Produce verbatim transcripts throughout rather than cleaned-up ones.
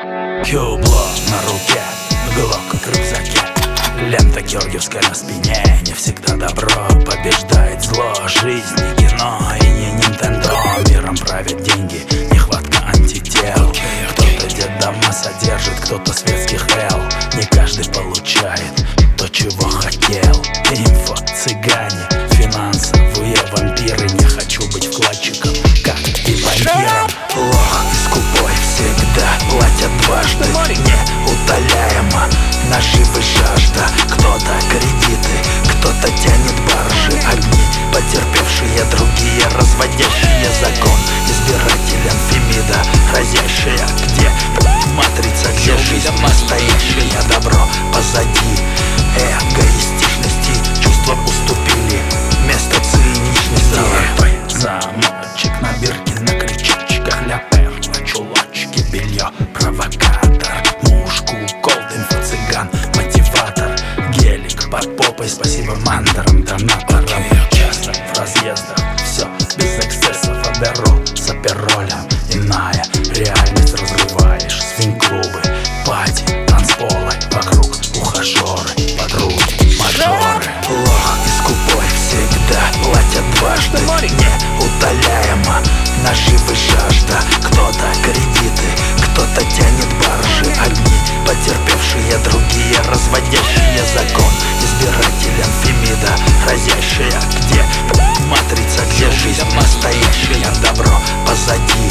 Кьюбло на руке, глок в рюкзаке, лента георгиевская на спине. Не всегда добро побеждает зло. Жизнь не кино и не Нинтендо. Миром правят деньги, нехватка антител. Кто-то детдома содержит, кто-то светских эл. Не каждый получает то, чего хотел. Инфо, цыгане, финансовые вампиры. Не хочу быть вкладчиком, как и банкиром. Лох и скупой всегда платят дважды. Неутоляема наживы жажда. Кто-то кредиты, кто-то тянет баржи. Одни потерпевшие, другие разводящие закон. Избирателям Фемида, разящая где матрица, где жизнь настоящая. Добро позади эгоистичности, чувства уступили место циничности. Золотой замочек на бирке, на крючочках, ля перла, чулочки, белье, провокатор, мушку, колд, инфо-цыган, мотиватор, гелик под попой, спасибо мандарам, донаторам. Часто в разъездах, все без эксцессов, оберол с аперолем. Иная реальность, разрываешь свинг-клубы, пати, танцполы, вокруг ухажеры, подруги, мажоры. Лох и скупой всегда платят дважды. Неутоляема наживы жажда. Кто-то кредиты, кто-то тянет баржи. Одни потерпевшие, другие разводящие закон. Избирателям Фемида, разящая где матрица, где жизнь настоящая. Добро позади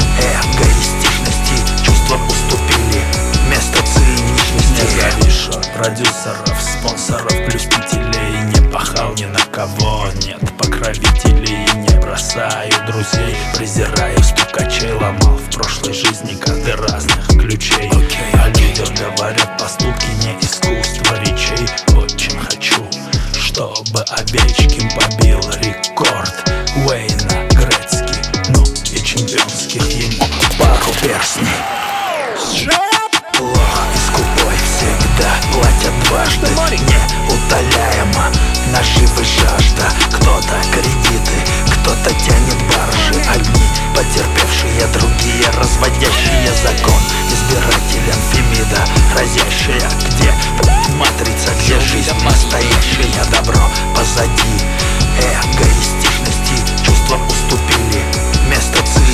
эгоистичности, чувства уступили место циничности. Не завишу от продюсеров, спонсоров, блюстителей. Не пахал ни на кого, нет покровителей. Не бросаю друзей, презираю стукачей. Ломал в прошлой жизни карты разных ключей. О людях говорят поступки, не искусство речей. Очень хочу, чтобы Овечкин побил рекорд Уэйна Грецки, ну и чемпионских ему пару перстней. Лох и скупой всегда платят дважды. Неутоляема наживы жажда. Кто-то кредиты, кто-то тянет баржи. Одни потерпевшие, другие разводящие закон. Избирателям Фемида, разящая где матрица, где жизнь настоящая. Добро позади эгоистичности, чувства уступили место циничности.